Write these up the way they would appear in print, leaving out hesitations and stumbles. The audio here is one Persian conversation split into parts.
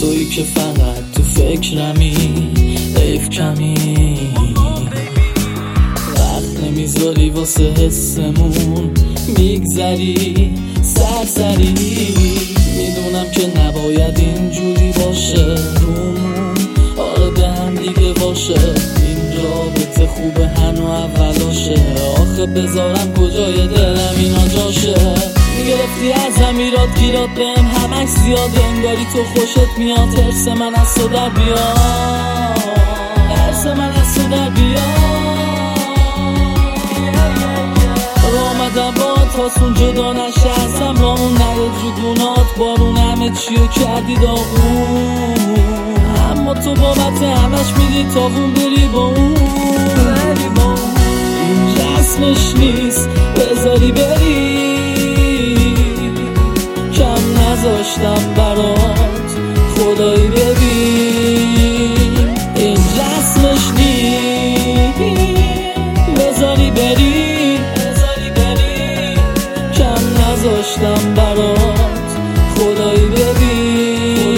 تویی که فقط تو فکرمی، حیف کمی وقت نمیذاری واسه حسمون، میگذری سرسری. میدونم که نباید اینجوری باشه رومون، آره به هم دیگه باشه این رابطه خوبه هنو اولاشه. آخه بذارم کجای دلم اینا جاشه؟ میگرفتی ازم ایراد گیراد بهم همش زیاده، انگاری تو خوشت میاد ترس من از تو در بیاد، ترس من از تو در بیاد. آمدم با تاسون جدا نشه ازم، را اون نداد جگونات بارون همه چیو کردی داغون، اما تو بابت همش میدی تاغون بری با اون. این رسمش نیست بذاری بری، کم نذاشتم برات خدایی ببین. این رسمش نیست بذاری بری، کم نذاشتم برات خدایی ببین.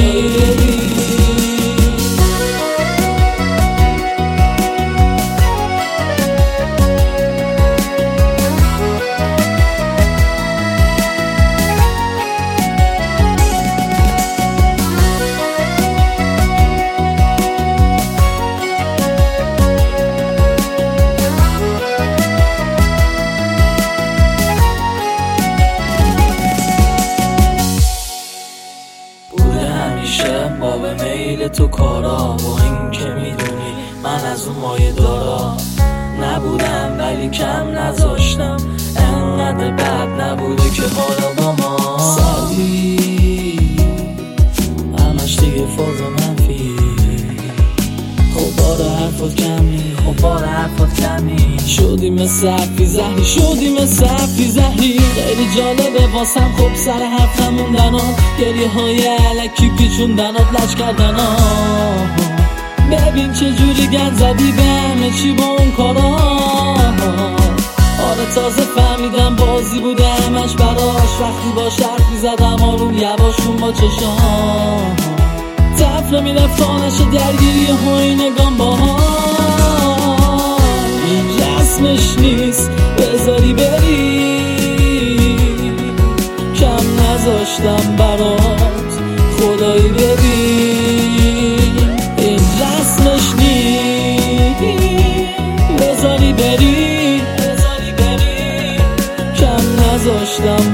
با به میل تو کارا، با این که میدونی من از اون مایه دارا نبودم ولی کم نذاشتم، انقدر بد نبوده که حالا با ما سردی همش دیگه فاز منفی. خب باره حرفات کمی شدی مثل حرفی زهری، خیلی جالبه واسم خب سر حرفم موندنات، گریه های علکی پیچوندنات لج کردنات. ببین چه جوری گند زدی به همه چی با اون کارا، آره تازه فهمیدم بازی بوده همش براش، وقتی با شرط میزدم آروم یواشون با چشام طفله میرفت آنش درگیری های نگام باها. این رسمش نیست بذاری بری، کم نذاشتم برات خدایی ببین. این رسمش نیست بذاری بری، کم نذاشتم